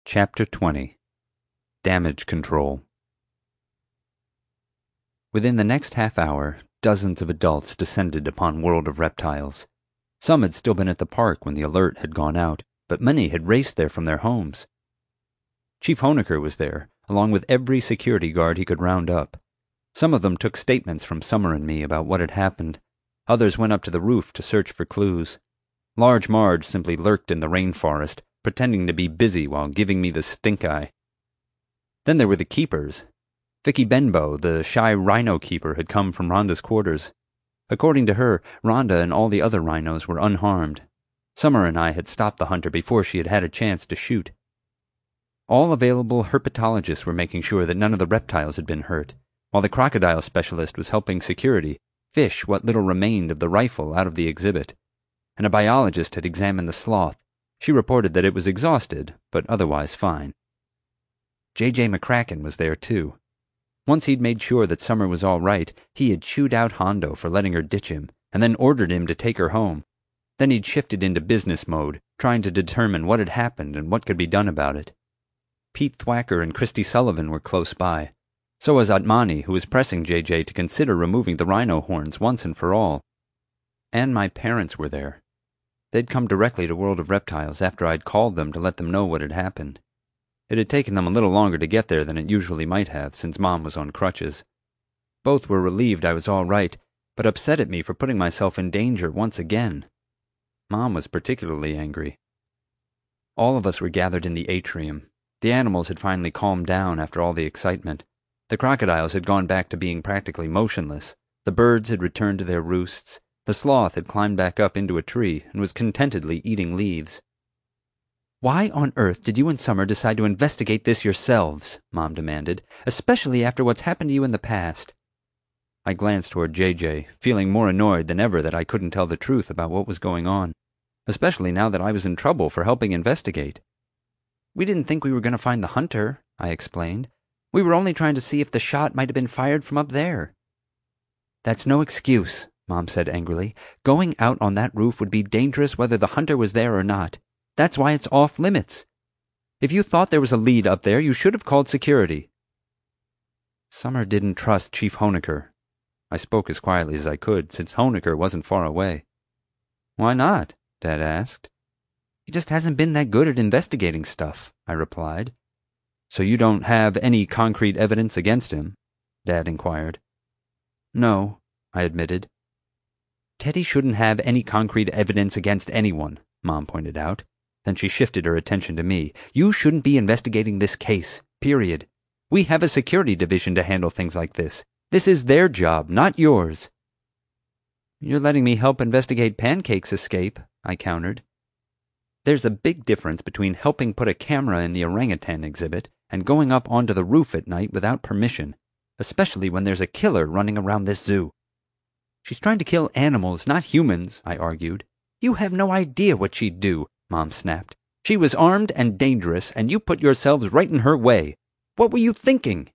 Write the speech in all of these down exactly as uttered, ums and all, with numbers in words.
Chapter twenty. Damage Control. Within the next half hour, dozens of adults descended upon World of Reptiles. Some had still been at the park when the alert had gone out, but many had raced there from their homes. Chief Hoenikker was there, along with every security guard he could round up. Some of them took statements from Summer and me about what had happened. Others went up to the roof to search for clues. Large Marge simply lurked in the rainforest, pretending to be busy while giving me the stink eye. Then there were the keepers. Vicky Benbow, the shy rhino keeper, had come from Rhonda's quarters. According to her, Rhonda and all the other rhinos were unharmed. Summer and I had stopped the hunter before she had had a chance to shoot. All available herpetologists were making sure that none of the reptiles had been hurt, while the crocodile specialist was helping security fish what little remained of the rifle out of the exhibit, and a biologist had examined the sloth. She reported that it was exhausted, but otherwise fine. J J McCracken was there, too. Once he'd made sure that Summer was all right, he had chewed out Hondo for letting her ditch him, and then ordered him to take her home. Then he'd shifted into business mode, trying to determine what had happened and what could be done about it. Pete Thwacker and Christy Sullivan were close by. So was Atmani, who was pressing J J to consider removing the rhino horns once and for all. And my parents were there. They'd come directly to World of Reptiles after I'd called them to let them know what had happened. It had taken them a little longer to get there than it usually might have, since Mom was on crutches. Both were relieved I was all right, but upset at me for putting myself in danger once again. Mom was particularly angry. All of us were gathered in the atrium. The animals had finally calmed down after all the excitement. The crocodiles had gone back to being practically motionless. The birds had returned to their roosts. The sloth had climbed back up into a tree and was contentedly eating leaves. "Why on earth did you and Summer decide to investigate this yourselves?" Mom demanded, "especially after what's happened to you in the past?" I glanced toward J J, feeling more annoyed than ever that I couldn't tell the truth about what was going on, especially now that I was in trouble for helping investigate. "We didn't think we were going to find the hunter," I explained. "We were only trying to see if the shot might have been fired from up there." "That's no excuse," Mom said angrily. "Going out on that roof would be dangerous whether the hunter was there or not. That's why it's off limits. If you thought there was a lead up there, you should have called security." Summer didn't trust Chief Hoenikker. I spoke as quietly as I could, since Hoenikker wasn't far away. "Why not?" Dad asked. "He just hasn't been that good at investigating stuff," I replied. "So you don't have any concrete evidence against him?" Dad inquired. "No," I admitted. "Teddy shouldn't have any concrete evidence against anyone," Mom pointed out. Then she shifted her attention to me. "You shouldn't be investigating this case, period. We have a security division to handle things like this. This is their job, not yours." "You're letting me help investigate Pancake's escape," I countered. "There's a big difference between helping put a camera in the orangutan exhibit and going up onto the roof at night without permission, especially when there's a killer running around this zoo." "She's trying to kill animals, not humans," I argued. "You have no idea what she'd do," Mom snapped. "She was armed and dangerous, and you put yourselves right in her way. What were you thinking?"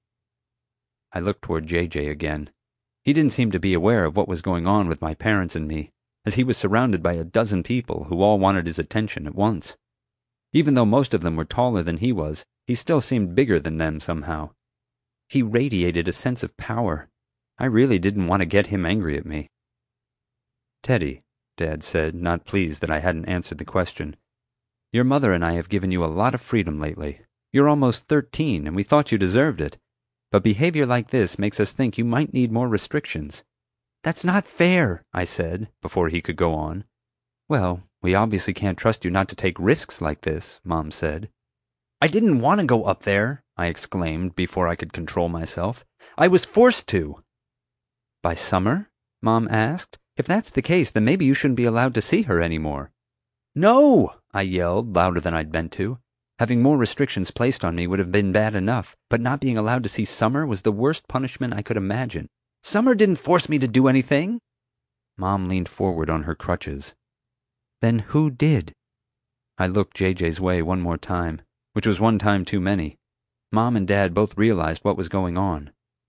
I looked toward J J again. He didn't seem to be aware of what was going on with my parents and me, as he was surrounded by a dozen people who all wanted his attention at once. Even though most of them were taller than he was, he still seemed bigger than them somehow. He radiated a sense of power. I really didn't want to get him angry at me. "Teddy," Dad said, not pleased that I hadn't answered the question, "your mother and I have given you a lot of freedom lately. You're almost thirteen, and we thought you deserved it. But behavior like this makes us think you might need more restrictions." "That's not fair," I said, before he could go on. "Well, we obviously can't trust you not to take risks like this," Mom said. "I didn't want to go up there," I exclaimed before I could control myself. "I was forced to." "By Summer?" Mom asked. "If that's the case, then maybe you shouldn't be allowed to see her anymore." "No!" I yelled, louder than I'd meant to. Having more restrictions placed on me would have been bad enough, but not being allowed to see Summer was the worst punishment I could imagine. "Summer didn't force me to do anything." Mom leaned forward on her crutches. "Then who did?" I looked J J's way one more time, which was one time too many. Mom and Dad both realized what was going on.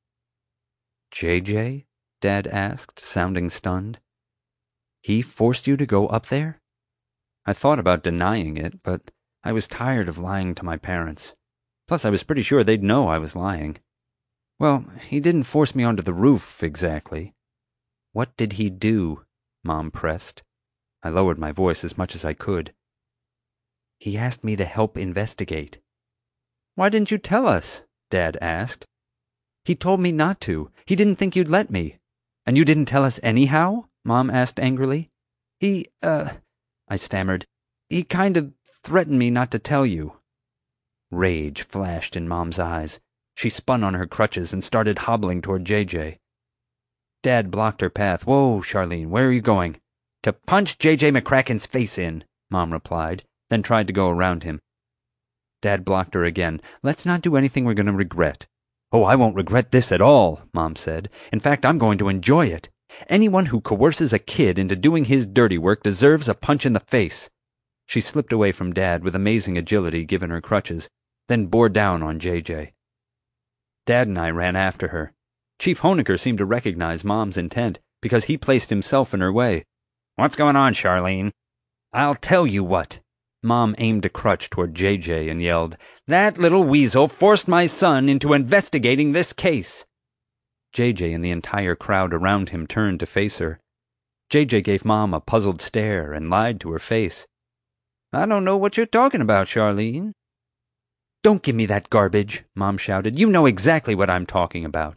"J J?" Dad asked, sounding stunned. "He forced you to go up there?" I thought about denying it, but I was tired of lying to my parents. Plus, I was pretty sure they'd know I was lying. Well, he didn't force me onto the roof, exactly. What did he do? Mom pressed. I lowered my voice as much as I could. He asked me to help investigate. Why didn't you tell us? Dad asked. He told me not to. He didn't think you'd let me. And you didn't tell us anyhow? Mom asked angrily. He, uh, I stammered. He kind of threatened me not to tell you. Rage flashed in Mom's eyes. She spun on her crutches and started hobbling toward J J. Dad blocked her path. Whoa, Charlene, where are you going? To punch J J McCracken's face in, Mom replied, then tried to go around him. Dad blocked her again. Let's not do anything we're going to regret. Oh, I won't regret this at all, Mom said. In fact, I'm going to enjoy it. Anyone who coerces a kid into doing his dirty work deserves a punch in the face. She slipped away from Dad with amazing agility given her crutches, then bore down on J J. Dad and I ran after her. Chief Hoenikker seemed to recognize Mom's intent because he placed himself in her way. What's going on, Charlene? I'll tell you what. Mom aimed a crutch toward J J and yelled, That little weasel forced my son into investigating this case. J J and the entire crowd around him turned to face her. J J gave Mom a puzzled stare and lied to her face. I don't know what you're talking about, Charlene. Don't give me that garbage, Mom shouted. You know exactly what I'm talking about.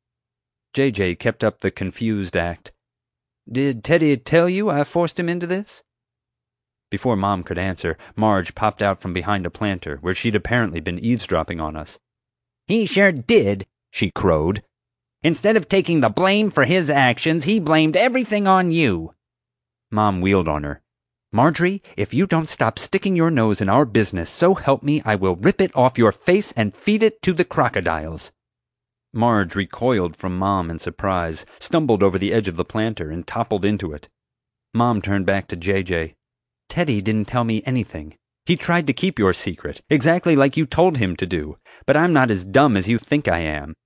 J J kept up the confused act. Did Teddy tell you I forced him into this? Before Mom could answer, Marge popped out from behind a planter, where she'd apparently been eavesdropping on us. He sure did, she crowed. Instead of taking the blame for his actions, he blamed everything on you. Mom wheeled on her. Marjorie, if you don't stop sticking your nose in our business, so help me, I will rip it off your face and feed it to the crocodiles. Marge recoiled from Mom in surprise, stumbled over the edge of the planter, and toppled into it. Mom turned back to J J. Teddy didn't tell me anything. He tried to keep your secret, exactly like you told him to do, but I'm not as dumb as you think I am.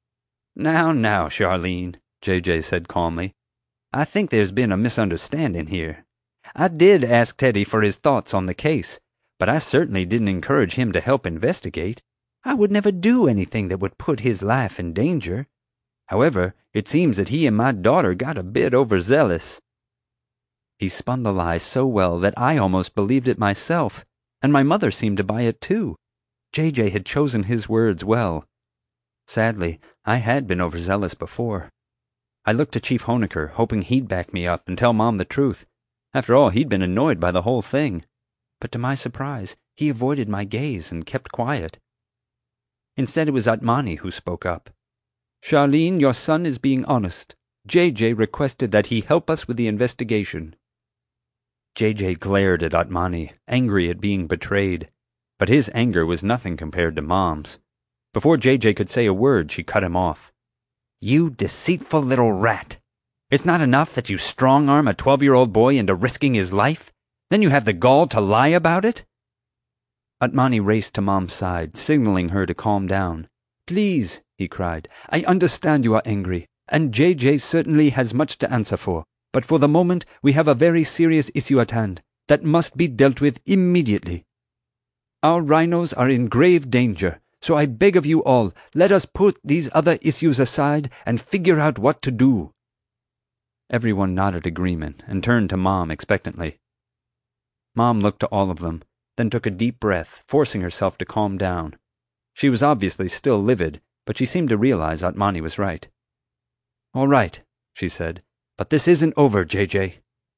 Now, now, Charlene, J J said calmly. I think there's been a misunderstanding here. I did ask Teddy for his thoughts on the case, but I certainly didn't encourage him to help investigate. I would never do anything that would put his life in danger. However, it seems that he and my daughter got a bit overzealous. He spun the lie so well that I almost believed it myself, and my mother seemed to buy it too. J J had chosen his words well. Sadly, I had been overzealous before. I looked to Chief Hoenikker, hoping he'd back me up and tell Mom the truth. After all, he'd been annoyed by the whole thing. But to my surprise, he avoided my gaze and kept quiet. Instead, it was Atmani who spoke up. Charlene, your son is being honest. J J requested that he help us with the investigation. J J glared at Atmani, angry at being betrayed. But his anger was nothing compared to Mom's. Before J J could say a word, she cut him off. You deceitful little rat! It's not enough that you strong-arm a twelve-year-old boy into risking his life? Then you have the gall to lie about it? Atmani raced to Mom's side, signaling her to calm down. Please, he cried, I understand you are angry, and J J certainly has much to answer for. But for the moment, we have a very serious issue at hand that must be dealt with immediately. Our rhinos are in grave danger, so I beg of you all, let us put these other issues aside and figure out what to do. Everyone nodded agreement and turned to Mom expectantly. Mom looked to all of them, then took a deep breath, forcing herself to calm down. She was obviously still livid, but she seemed to realize Atmani was right. All right, she said. But this isn't over, J J.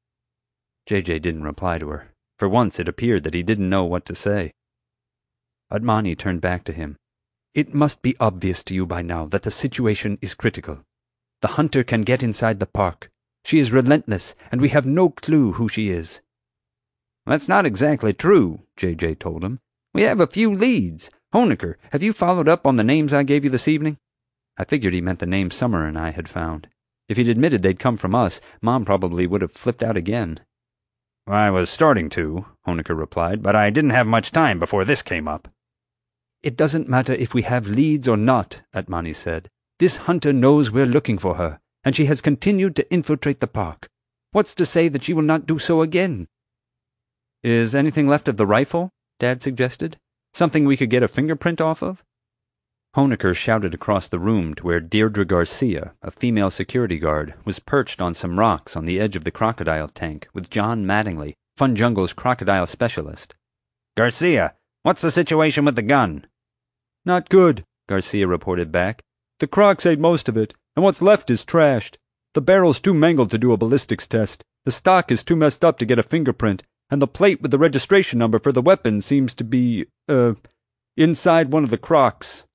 J J didn't reply to her. For once it appeared that he didn't know what to say. Atmani turned back to him. It must be obvious to you by now that the situation is critical. The hunter can get inside the park. She is relentless, and we have no clue who she is. That's not exactly true, J J told him. We have a few leads. Hoenikker, have you followed up on the names I gave you this evening? I figured he meant the names Summer and I had found. If he'd admitted they'd come from us, Mom probably would have flipped out again. I was starting to, Hoenikker replied, but I didn't have much time before this came up. It doesn't matter if we have leads or not, Atmani said. This hunter knows we're looking for her, and she has continued to infiltrate the park. What's to say that she will not do so again? Is anything left of the rifle? Dad suggested. Something we could get a fingerprint off of? Honecker shouted across the room to where Deirdre Garcia, a female security guard, was perched on some rocks on the edge of the crocodile tank with John Mattingly, Fun Jungle's crocodile specialist. "Garcia, what's the situation with the gun?" "Not good," Garcia reported back. "The crocs ate most of it, and what's left is trashed. The barrel's too mangled to do a ballistics test. The stock is too messed up to get a fingerprint, and the plate with the registration number for the weapon seems to be, uh, inside one of the crocs."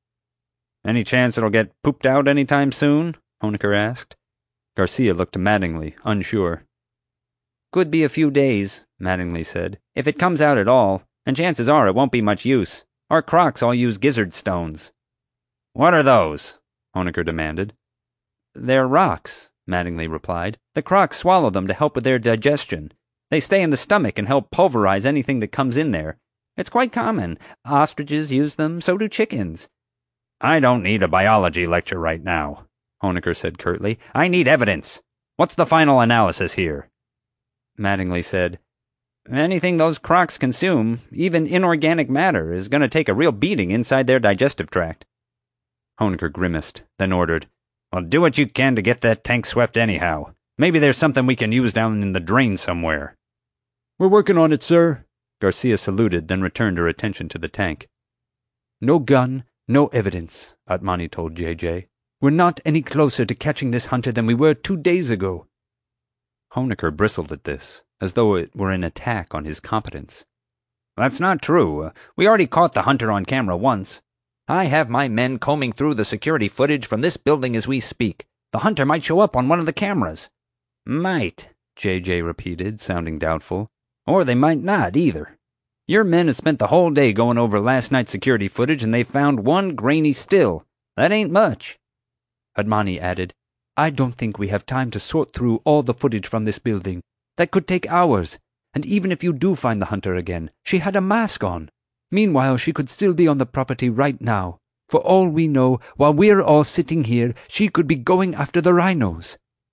"Any chance it'll get pooped out any time soon?" Honecker asked. Garcia looked to Mattingly, unsure. "Could be a few days," Mattingly said, "if it comes out at all, and chances are it won't be much use. Our crocs all use gizzard stones." "What are those?" Honecker demanded. "They're rocks," Mattingly replied. "The crocs swallow them to help with their digestion. They stay in the stomach and help pulverize anything that comes in there. It's quite common. Ostriches use them, so do chickens." "I don't need a biology lecture right now," Honecker said curtly. "I need evidence. What's the final analysis here?" Mattingly said, "Anything those crocs consume, even inorganic matter, is going to take a real beating inside their digestive tract." Honecker grimaced, then ordered, "Well, do what you can to get that tank swept anyhow. Maybe there's something we can use down in the drain somewhere." "We're working on it, sir." Garcia saluted, then returned her attention to the tank. "No gun, no evidence," Atmani told J J. "We're not any closer to catching this hunter than we were two days ago." Honecker bristled at this, as though it were an attack on his competence. "That's not true. Uh, we already caught the hunter on camera once. I have my men combing through the security footage from this building as we speak. The hunter might show up on one of the cameras." "Might," J J repeated, sounding doubtful. "Or they might not, either. Your men have spent the whole day going over last night's security footage, and they've found one grainy still. That ain't much." Atmani added, "I don't think we have time to sort through all the footage from this building. That could take hours, and even if you do find the hunter again, she had a mask on. Meanwhile, she could still be on the property right now. For all we know, while we're all sitting here, she could be going after the rhinos."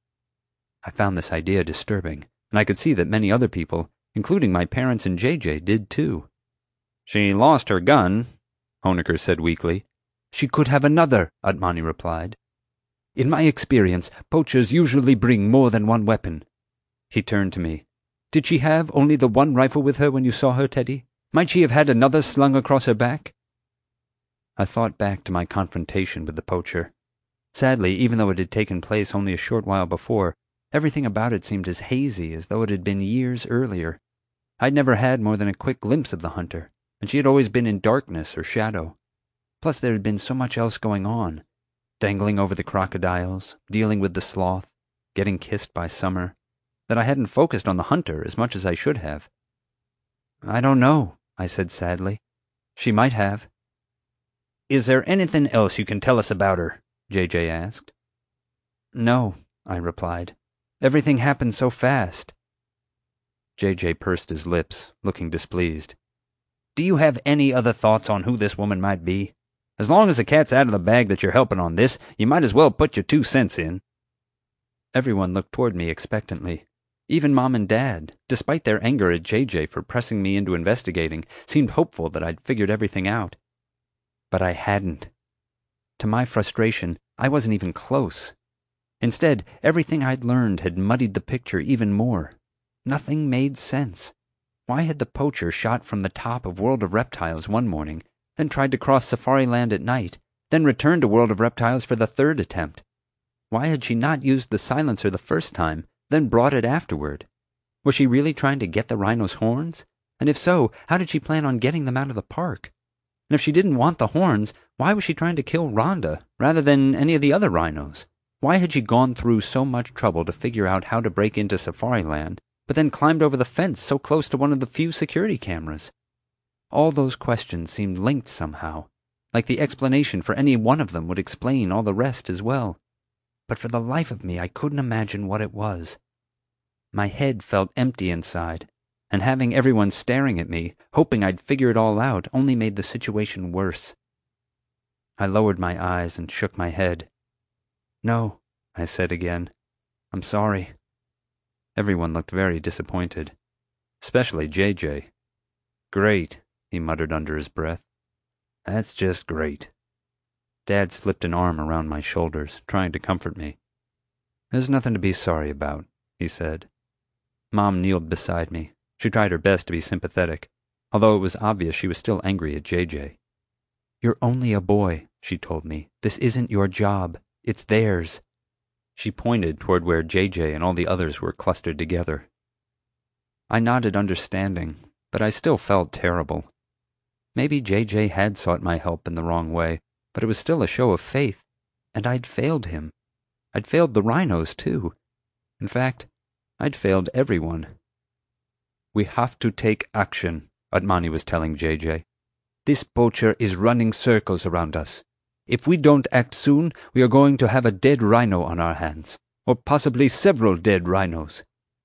I found this idea disturbing, and I could see that many other people, including my parents and J J, did too. "She lost her gun," Honecker said weakly. "She could have another," Atmani replied. "In my experience, poachers usually bring more than one weapon." He turned to me. "Did she have only the one rifle with her when you saw her, Teddy? Might she have had another slung across her back?" I thought back to my confrontation with the poacher. Sadly, even though it had taken place only a short while before, everything about it seemed as hazy as though it had been years earlier. I'd never had more than a quick glimpse of the hunter, and she had always been in darkness or shadow. Plus there had been so much else going on. Dangling over the crocodiles, dealing with the sloth, getting kissed by Summer, that I hadn't focused on the hunter as much as I should have. "I don't know," I said sadly. "She might have." "Is there anything else you can tell us about her?" J J asked. "No," I replied. "Everything happened so fast." J J pursed his lips, looking displeased. "Do you have any other thoughts on who this woman might be? As long as the cat's out of the bag that you're helping on this, you might as well put your two cents in." Everyone looked toward me expectantly. Even Mom and Dad, despite their anger at J J for pressing me into investigating, seemed hopeful that I'd figured everything out. But I hadn't. To my frustration, I wasn't even close. Instead, everything I'd learned had muddied the picture even more. Nothing made sense. Why had the poacher shot from the top of World of Reptiles one morning, then tried to cross Safariland at night, then returned to World of Reptiles for the third attempt? Why had she not used the silencer the first time, then brought it afterward? Was she really trying to get the rhino's horns? And if so, how did she plan on getting them out of the park? And if she didn't want the horns, why was she trying to kill Rhonda, rather than any of the other rhinos? Why had she gone through so much trouble to figure out how to break into Safariland, but then climbed over the fence so close to one of the few security cameras? All those questions seemed linked somehow, like the explanation for any one of them would explain all the rest as well. But for the life of me, I couldn't imagine what it was. My head felt empty inside, and having everyone staring at me, hoping I'd figure it all out, only made the situation worse. I lowered my eyes and shook my head. "No," I said again. "I'm sorry." Everyone looked very disappointed, especially J J. Great, he muttered under his breath. That's just great. Dad slipped an arm around my shoulders, trying to comfort me. There's nothing to be sorry about, he said. Mom kneeled beside me. She tried her best to be sympathetic, although it was obvious she was still angry at J J. You're only a boy, she told me. This isn't your job. It's theirs. She pointed toward where J J and all the others were clustered together. I nodded understanding, but I still felt terrible. Maybe J J had sought my help in the wrong way, but it was still a show of faith, and I'd failed him. I'd failed the rhinos, too. In fact, I'd failed everyone. We have to take action, Atmani was telling J J. This poacher is running circles around us. If we don't act soon, we are going to have a dead rhino on our hands, or possibly several dead rhinos.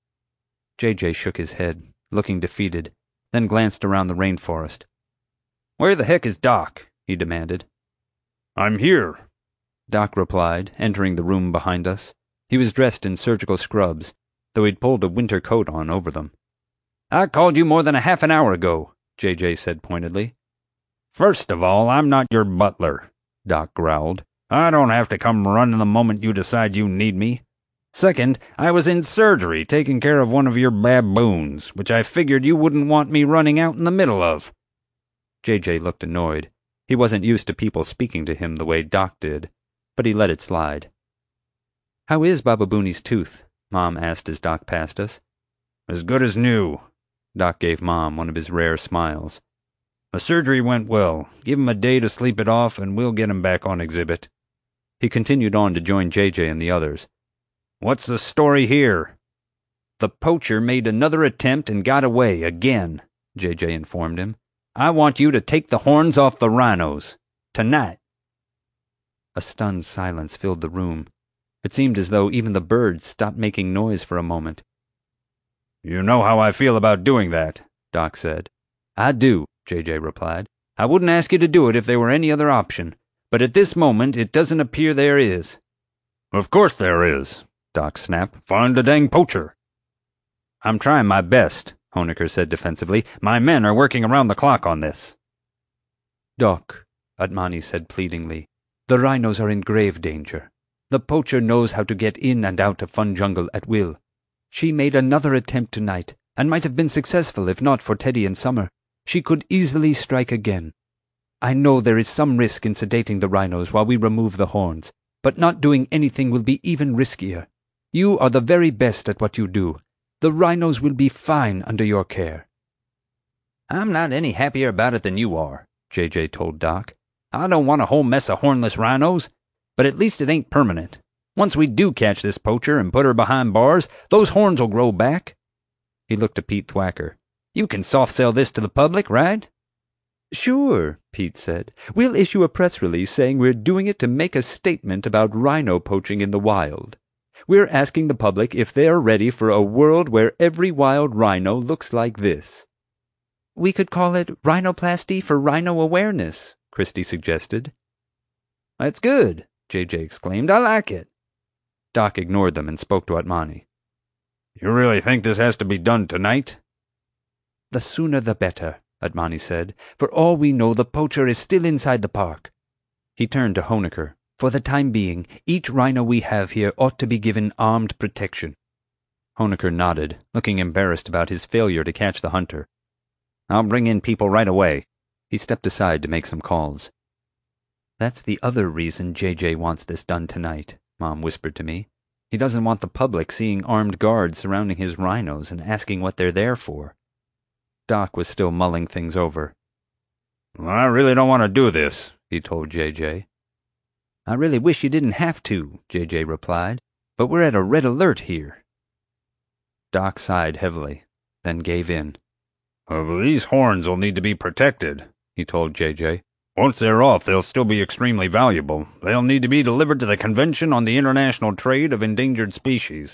J J shook his head, looking defeated, then glanced around the rainforest. Where the heck is Doc? He demanded. I'm here, Doc replied, entering the room behind us. He was dressed in surgical scrubs, though he'd pulled a winter coat on over them. I called you more than a half an hour ago, J J said pointedly. First of all, I'm not your butler, Doc growled. I don't have to come running the moment you decide you need me. Second, I was in surgery taking care of one of your baboons, which I figured you wouldn't want me running out in the middle of. J J looked annoyed. He wasn't used to people speaking to him the way Doc did, but he let it slide. How is Baba Booney's tooth? Mom asked as Doc passed us. As good as new. Doc gave Mom one of his rare smiles. The surgery went well. Give him a day to sleep it off, and we'll get him back on exhibit. He continued on to join J J and the others. What's the story here? The poacher made another attempt and got away again, J J informed him. I want you to take the horns off the rhinos. Tonight. A stunned silence filled the room. It seemed as though even the birds stopped making noise for a moment. You know how I feel about doing that, Doc said. I do, J J replied. I wouldn't ask you to do it if there were any other option, but at this moment it doesn't appear there is. Of course there is, Doc snapped. Find the dang poacher. I'm trying my best, Honecker said defensively. My men are working around the clock on this. Doc, Atmani said pleadingly, the rhinos are in grave danger. The poacher knows how to get in and out of Fun Jungle at will. She made another attempt tonight, and might have been successful if not for Teddy and Summer. She could easily strike again. I know there is some risk in sedating the rhinos while we remove the horns, but not doing anything will be even riskier. You are the very best at what you do. The rhinos will be fine under your care. I'm not any happier about it than you are, J J told Doc. I don't want a whole mess of hornless rhinos, but at least it ain't permanent. Once we do catch this poacher and put her behind bars, those horns will grow back. He looked to Pete Thwacker. You can soft-sell this to the public, right? Sure, Pete said. We'll issue a press release saying we're doing it to make a statement about rhino poaching in the wild. We're asking the public if they're ready for a world where every wild rhino looks like this. We could call it Rhinoplasty for Rhino Awareness, Christie suggested. That's good, J J exclaimed. I like it. Doc ignored them and spoke to Atmani. You really think this has to be done tonight? The sooner the better, Atmani said. For all we know, the poacher is still inside the park. He turned to Honecker. For the time being, each rhino we have here ought to be given armed protection. Honecker nodded, looking embarrassed about his failure to catch the hunter. I'll bring in people right away. He stepped aside to make some calls. That's the other reason J J wants this done tonight, Mom whispered to me. He doesn't want the public seeing armed guards surrounding his rhinos and asking what they're there for. Doc was still mulling things over. Well, I really don't want to do this, he told J J. I really wish you didn't have to, J J replied, but we're at a red alert here. Doc sighed heavily, then gave in. Uh, these horns will need to be protected, he told J J. Once they're off, they'll still be extremely valuable. They'll need to be delivered to the Convention on the International Trade of Endangered Species.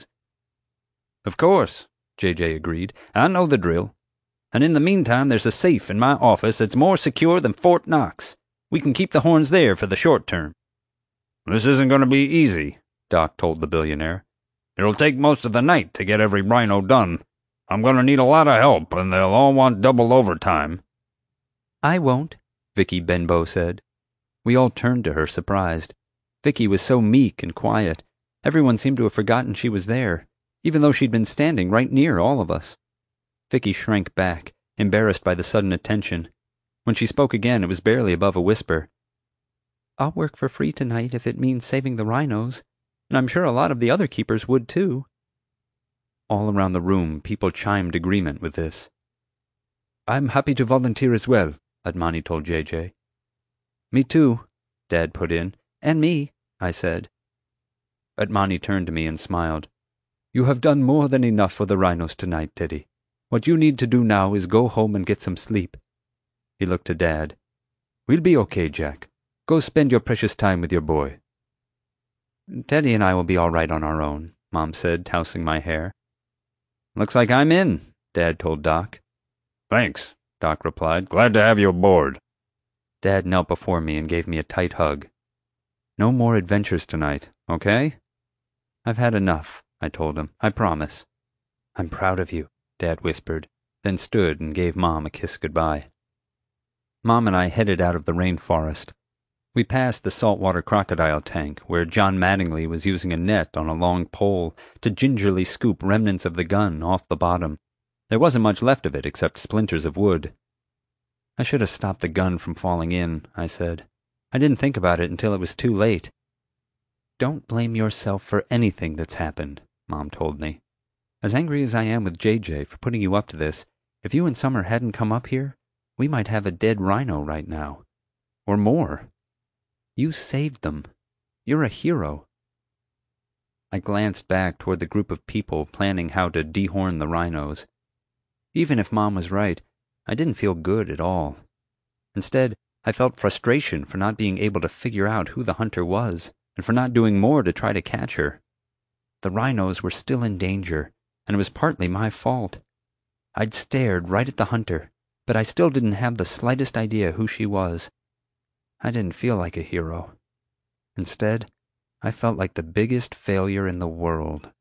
Of course, J J agreed. I know the drill. And in the meantime, there's a safe in my office that's more secure than Fort Knox. We can keep the horns there for the short term. This isn't going to be easy, Doc told the billionaire. It'll take most of the night to get every rhino done. I'm going to need a lot of help, and they'll all want double overtime. I won't, Vicky Benbow said. We all turned to her, surprised. Vicky was so meek and quiet. Everyone seemed to have forgotten she was there, even though she'd been standing right near all of us. Vicky shrank back, embarrassed by the sudden attention. When she spoke again, it was barely above a whisper. I'll work for free tonight if it means saving the rhinos, and I'm sure a lot of the other keepers would too. All around the room, people chimed agreement with this. I'm happy to volunteer as well, Admani told J J. Me too, Dad put in. And me, I said. Admani turned to me and smiled. You have done more than enough for the rhinos tonight, Teddy. What you need to do now is go home and get some sleep. He looked to Dad. We'll be okay, Jack. Go spend your precious time with your boy. Teddy and I will be all right on our own, Mom said, tousing my hair. Looks like I'm in, Dad told Doc. Thanks, Doc replied. Glad to have you aboard. Dad knelt before me and gave me a tight hug. No more adventures tonight, okay? I've had enough, I told him. I promise. I'm proud of you, Dad whispered, then stood and gave Mom a kiss goodbye. Mom and I headed out of the rainforest. We passed the saltwater crocodile tank, where John Mattingly was using a net on a long pole to gingerly scoop remnants of the gun off the bottom. There wasn't much left of it except splinters of wood. I should have stopped the gun from falling in, I said. I didn't think about it until it was too late. Don't blame yourself for anything that's happened, Mom told me. As angry as I am with J J for putting you up to this, if you and Summer hadn't come up here, we might have a dead rhino right now. Or more. You saved them. You're a hero. I glanced back toward the group of people planning how to dehorn the rhinos. Even if Mom was right, I didn't feel good at all. Instead, I felt frustration for not being able to figure out who the hunter was, and for not doing more to try to catch her. The rhinos were still in danger, and it was partly my fault. I'd stared right at the hunter, but I still didn't have the slightest idea who she was. I didn't feel like a hero. Instead, I felt like the biggest failure in the world.